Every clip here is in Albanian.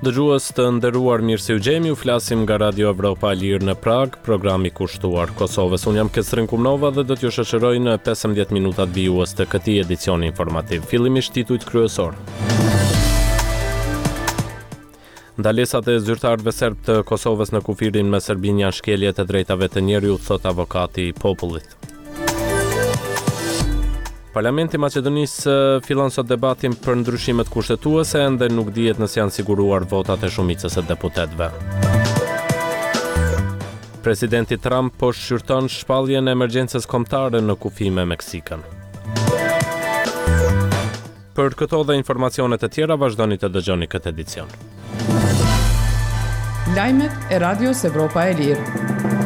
Dëgjues të nderuar, mirë se u gjemi, u flasim nga Radio Evropa e Lirë në Prag, programi kushtuar Kosovës. Unë jam Kesrin Kumnova dhe do t'ju shoqëroj në 15 minutat vijues të këtij edicioni informativ. Fillimisht titujt kryesor. Ndalesat e zyrtarëve serb të Kosovës në kufirin me Serbinë janë shkelje të drejtave të njeriut, thot avokati i popullit. Parlamenti i Maqedonisë fillon sot debatin për ndryshimet kushtetuese, ende nuk dihet nëse janë siguruar votat e shumicës së deputetëve. Presidenti Trump po shqyrton shpalljen e emergjencës kombëtare në kufi me Meksikën. Për këto dhe informacione të tjera vazhdoni të dëgjoni këtë edicion. Lajmet e Radios Evropa e Lirë.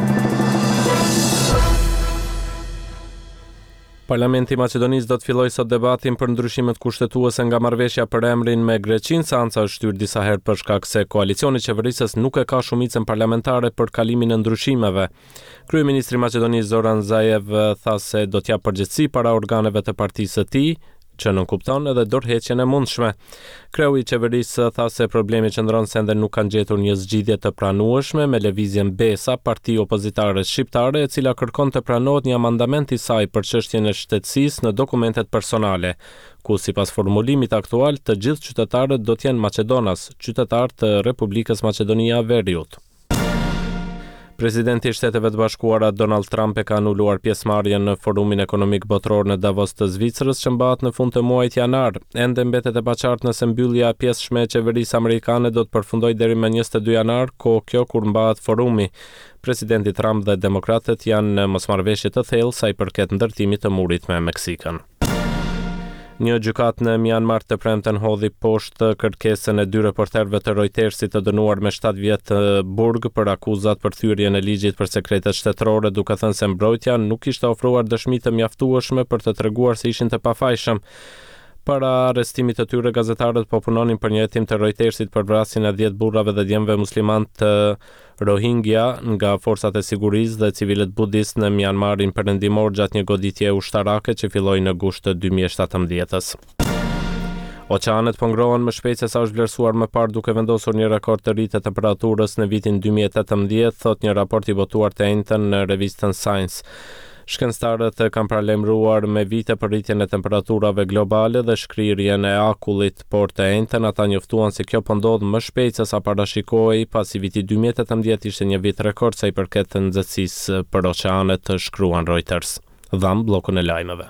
Parlamenti i Maqedonisë do të fillojë sot debatin për ndryshimet kushtetuese nga marrëveshja për emrin me Greqinë. Seanca është shtyrë disa herë për shkak se koalicioni qeverisës nuk e ka shumicën parlamentare për kalimin e ndryshimeve. Kryeministri i Maqedonisë Zoran Zaev tha se do t'jap përgjegjësi para organeve të partisë së tij, që nënkupton edhe dorëheqjen e mundshme. Kreu i qeverisë tha se problemi qëndron se ende nuk kanë gjetur një zgjidhje të pranueshme me lëvizjen Besa, parti opozitare shqiptare, e cila kërkon të pranohet një amandament i saj për çështjen e shtetësisë në dokumentet personale, ku sipas formulimit aktual të gjithë qytetarët do të jenë maqedonas, qytetar të Republikës Maqedonia e Veriut. Presidenti i Shteteve të Bashkuara Donald Trump e ka anuluar pjesëmarrjen në Forumin Ekonomik Botror në Davos të Zvicrës që mbahet në fund të muajit janar. Ende mbetet e paqartë nëse mbyllja e pjesëshme e qeverisë amerikane do të përfundojë deri më 22 janar, kjo kur mbahet forumi. Presidenti Trump dhe demokratët janë në mosmarrëveshje të thellë sa i përket ndërtimit të murit me Meksikën. Një gjykatë në Myanmar të premten hodhi poshtë kërkesën e 2 reporterëve të Reutersit të dënuar me 7 vjet burg për akuzat për thyrjen e ligjit për sekretet shtetërore, duke thënë se mbrojtja nuk kishte ofruar dëshmi të mjaftueshme për të treguar se ishin të pafajshëm. Para arrestimit të tyre, gazetarët po punonin për një hetim të Reutersit për vrasjen e 10 burrave dhe djemve musliman të Rohingya nga forcat e sigurisë dhe civilët budist në Myanmarin perëndimor gjatë një goditje ushtarake që filloi në gusht të 2017-s. Oqeanet po ngrohen më shpejt se sa është vlerësuar më parë, duke vendosur një rekord të ri të temperaturës në vitin 2018, thot një raport i botuar të njëjtën në revistën Science. Shkencëtarët kanë paralajmëruar me vite për rritjen e temperaturave globale dhe shkrirjen e akullit, por të njëjtën ata njoftuan se kjo po ndodh më shpejt se sa parashikohej, pasi viti 2018 ishte një vit rekord sa i përket të nxehtësisë për oqeanet, të shkruan Reuters. Dham bllokun e lajmeve.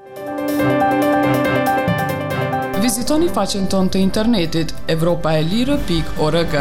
Vizitoni faqen tonë të internetit evropaelire.org.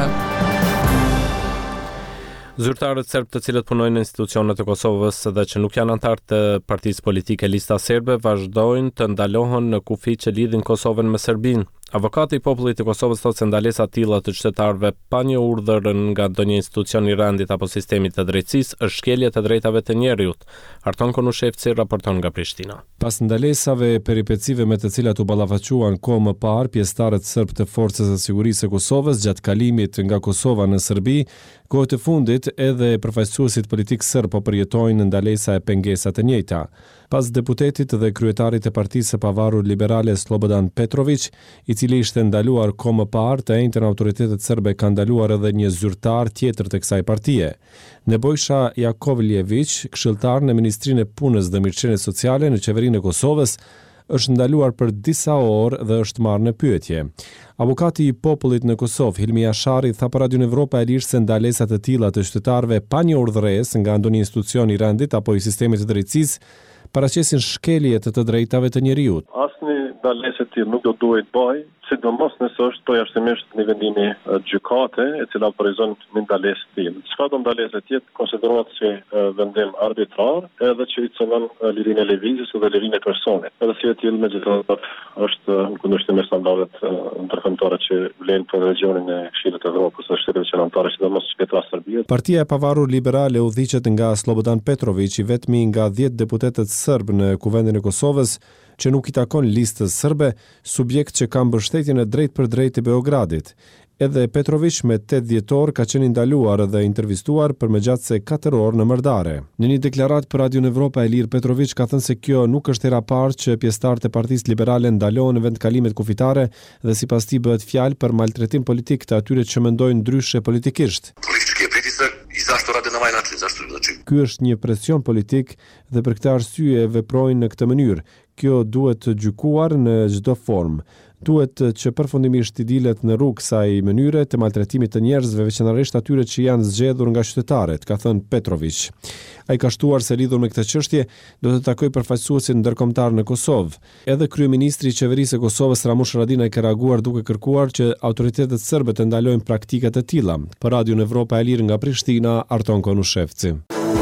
Zyrtarët serb të cilët punojnë në institucionet e Kosovës dhe që nuk janë antar të partisë politike Lista Serbe vazhdojnë të ndalohen në kufi që lidhin Kosovën me Serbinë. Avokati i popullit të Kosovës thotë se ndalesa të tilla të qytetarëve pa një urdhër nga ndonjë institucion i rendit apo sistemit të drejtësisë është shkelje të drejtave të njeriut. Arton Konushevci raporton nga Prishtina. Pas ndalesave peripecive me të cilat u ballafaquan kohë më parë pjesëtarët serb të forcës së sigurisë së Kosovës gjatë kalimit nga Kosova në Serbi, kohë të fundit edhe përfaqësuesit politik serb po përjetojnë ndalesa e pengesa të njëjta. Pas deputetit dhe kryetarit të partisë së pavarur liberale Slobodan Petrović, i cili ishte ndaluar kohë më parë, të njëjtën autoritetet serbe kanë ndaluar edhe një zyrtar tjetër të kësaj partie. Nebojša Jakovljević, këshilltar në Ministrinë e Punës dhe Mirëqenies Sociale në qeverinë e Kosovës, është ndaluar për disa orë dhe është marrë në pyetje. Avokati i popullit në Kosovë, Hilmi Ashari, tha për Radio Evropa e Lirë se ndalesat të tilla të qytetarëve pa një urdhëresë nga ndonjë institucion i rendit apo i sistemit të drejtësisë paraqesin shkelje të drejtave të njeriut. Asnjë ndalesë të tillë nuk do duhet bëj, sidomos nëse është përjashtimisht një vendimi gjykate e cila autorizon një ndalesë të tillë. Çfarë do ndalesë të jetë konsiderohet si vendim arbitrar, edhe që i cënon lirinë e lëvizjes dhe lirinë e personit. Edhe si e tillë megjithatë është në kundërshtim me standardet ndërkombëtare që vlen për regionin e Këshillit të Evropës dhe shtetet qendrore, sidomos Shqipëria e Serbisë. Partia e pavarur liberale udhëhiqet nga Slobodan Petrović, i vetmi nga 10 deputetët serb në Kuvendin e Kosovës që nuk i takon listës serbe, subjekt që ka mbështetjen e drejtë për drejtë të Beogradit. Edhe Petrović me 8 dhjetor ka qenë ndaluar dhe intervistuar për më gjatë se 4 orë në mërdare. Në një deklaratë për Radion Evropa e Lirë, Petrović ka thënë se kjo nuk është hera parë që pjesëtarët e Partisë Liberale ndalohen në vendkalimet kufitare dhe sipas tij bëhet fjalë për maltretim politik të atyre që mendojnë ndryshe politikisht. Ky është një presion politik dhe për këtë arsye veprojnë në këtë mënyrë. Kjo duhet gjykuar në çdo formë. Duhet që përfundimisht i dilet në rrugë kësaj mënyre të maltretimit të njerëzve, veçanërisht atyre që janë zgjedhur nga qytetarët, ka thënë Petrović. Ai ka shtuar se lidhur me këtë çështje do të takojë përfaqësuesin ndërkombëtar në Kosovë. Edhe kryeministri i qeverisë së Kosovës Ramush Haradinaj ka reaguar duke kërkuar që autoritetet serbe të ndalojnë praktikat e tilla. Për Radion Evropa e Lirë nga Prishtina, Arton Konushevci.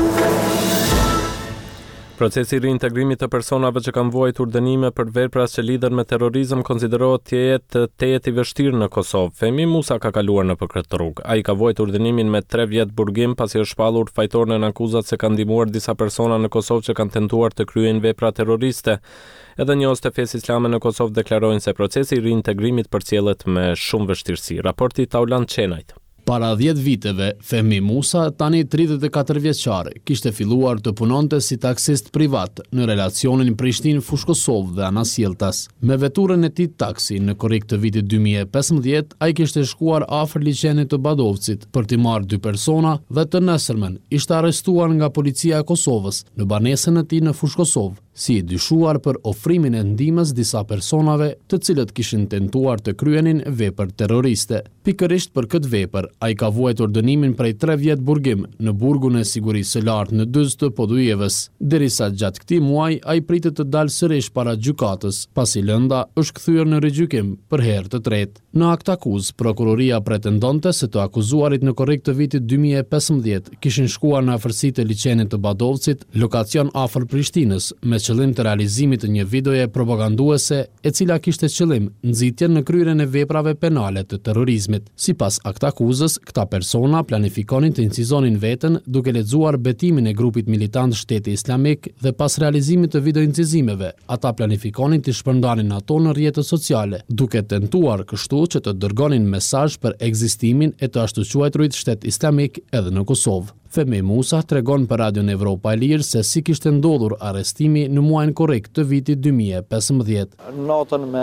Procesi i reintegrimit të personave që kanë vuajtur dënime për vepra që lidhen me terrorizëm konsiderohet të jetë i vështirë në Kosovë. Fehmi Musa ka kaluar në këtë rrugë. Ai ka vuajtur dënimin me 3 vjet burgim pasi është shpallur fajtor në akuzat se kanë ndihmuar disa persona në Kosovë që kanë tentuar të kryejnë vepra terroriste. Edhe njohës të fesë islame në Kosovë deklarojnë se procesi i reintegrimit përcjellet me shumë vështirësi. Raporti Taulan Çenajt. Para 10 viteve, Fehmi Musa, tani 34 vjeçar, kishte filluar të punonte si taksist privat në relacionin Prishtinë-Fushë Kosovë dhe Anasjeltas. Me veturën e tij taksi në korrik të vitit 2015, ai kishte shkuar afër liçenit të Badovcit për t'i marrë 2 persona dhe të nesërmen ishte arrestuar nga policia e Kosovës në banesën e tij në Fushë Kosovë, si i dyshuar për ofrimin e ndihmës disa personave të cilët kishin tentuar të kryenin vepër terroriste. Pikërisht për këtë vepër, ai ka vuajtur dënimin prej 3 vjet burgim në burgun e sigurisë së lartë në Dyz të Podujevës, derisa gjatë këtij muaji ai pritet të dalë sërish para gjykatës, pasi lënda është kthyer në rigjykim për herë të tretë. Në akt akuzë, prokuroria pretendonte se të akuzuarit në korrik të vitit 2015 kishin shkuar në afërsitë e liçenit të Badovcit, lokacion afër Prishtinës, me qëllim të realizimit të një videoje propaganduese e cila kishte qëllim nxitjen në kryerjen e veprave penale të terrorizmit. Sipas akt akuzës, këta persona planifikonin të incizonin veten duke lexuar betimin e grupit militant Shteti Islamik dhe pas realizimit të videoincizimeve, ata planifikonin të shpërndanin ato në rrjetet sociale, duke tentuar kështu që të dërgonin mesazh për ekzistimin e të ashtu quajturit Shtet Islamik edhe në Kosovë. Fehmi Musa tregon për Radion Evropa e Lirë se si kishte ndodhur arrestimi në muajin korrik të vitit 2015. Natën me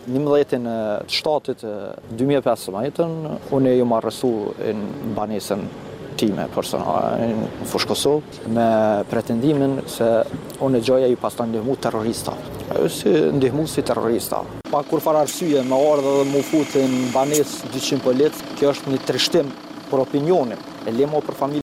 11 shtatit 2015, unë jam arrestuar në banesën time personale në Fushë Kosovë me pretendimin se unë gjoja i pas të ndihmu terrorista. Si ndihmu si terrorista. Pa kur fare arsye me ardhe dhe mu futin banesë 200 polic, kjo është një trishtim për opinionin. E lemo për familje.